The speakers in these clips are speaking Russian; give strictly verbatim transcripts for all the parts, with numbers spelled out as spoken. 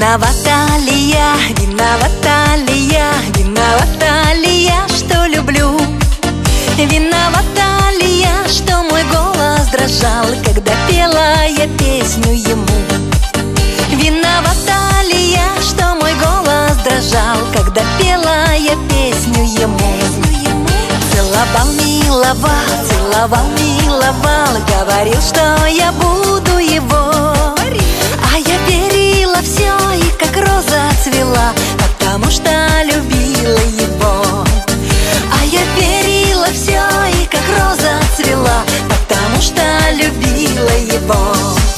Виновата ли я, виновата ли я, виновата ли я, что люблю? Виновата ли я, что мой голос дрожал, когда пела я песню ему? Виновата ли я, что мой голос дрожал, когда пела я песню ему? Целовал, миловал, целовал, миловал, говорил, что я буду его. А я верила все, и как роза цвела, потому что любила его. А я верила все, и как роза цвела, потому что любила его.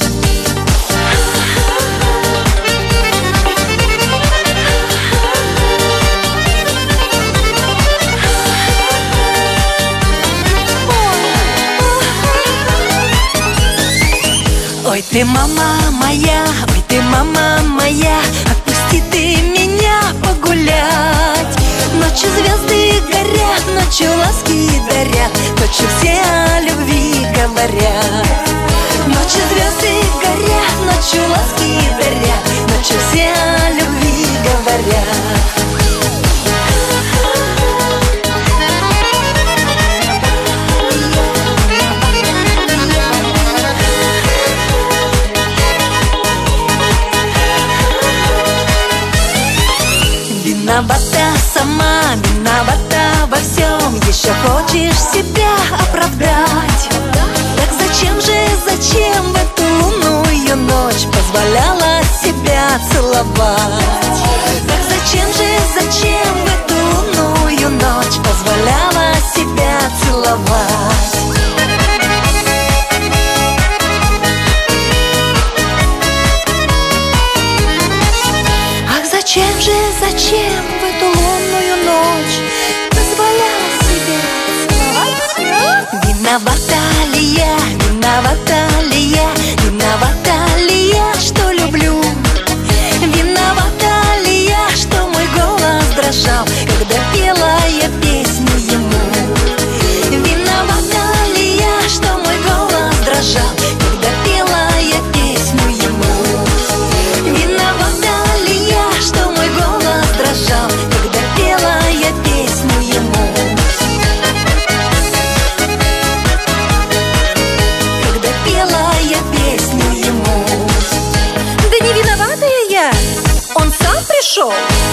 Ой, ты мама моя, ой, ты мама моя, отпусти ты меня погулять. Ночью звезды горят, ночью ласки дарят, ночью все о любви говорят. Ночью звезды горят, ночью ласки дарят, ночью все о любви говорят. Виновата сама, виновата во всем, еще хочешь себя оправдать. Так зачем же, зачем в эту лунную ночь позволяла себя целовать? Так зачем же, зачем в эту лунную ночь позволяла себя целовать? Зачем же, зачем в эту лунную ночь позволяла себе целовать? Виновата ли я, виновата ли я, виновата ли я, что люблю? Виновата ли я, что мой голос дрожал, когда пела я песню ему? Виновата ли я, что мой голос дрожал, когда пела я песню ему? Виновата ли я, что мой голос дрожал, когда пела я песню ему? Когда пела я песню ему. Да не виновата я, он сам пришел.